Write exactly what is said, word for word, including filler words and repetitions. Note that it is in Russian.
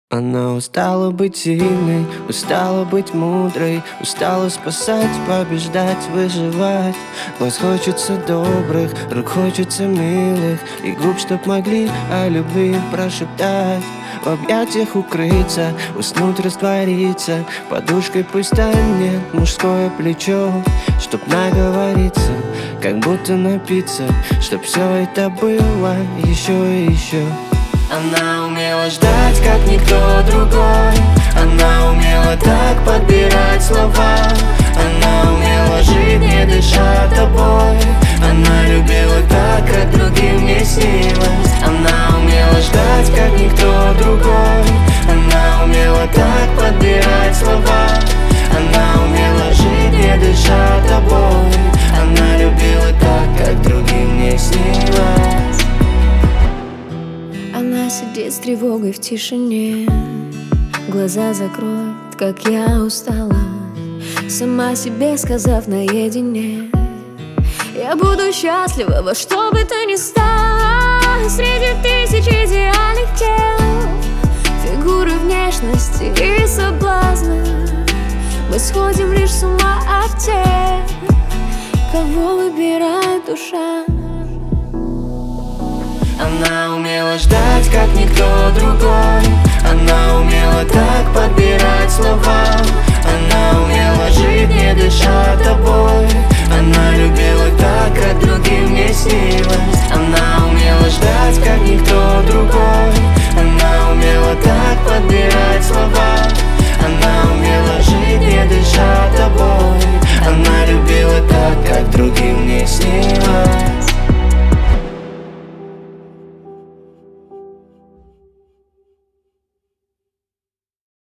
Она устала быть сильной, устала быть мудрой, устала спасать, побеждать, выживать. Глаз хочется добрых, рук хочется милых, и губ, чтоб могли о любви прошептать. В объятиях укрыться, уснуть, раствориться, подушкой пусть станет мужское плечо, чтоб наговориться, как будто напиться, чтоб все это было еще и еще. Она умела ждать, как никто другой. Она умела так подбирать слова. Она умела жить, не дыша тобой. Она любила так, как другим не снилось. Она умела ждать, как никто другой. Она умела так подбирать слова. Она умела жить, не дыша тобой. Она любила так, как другим не снилось. Она сидит с тревогой в тишине, глаза закроет, как я устала, сама себе сказав наедине: я буду счастлива во что бы то ни стало. Среди тысяч идеальных тел, фигуры, внешности и соблазна, мы сходим лишь с ума от тех, кого выбирает душа. Она умела ждать, как никто другой.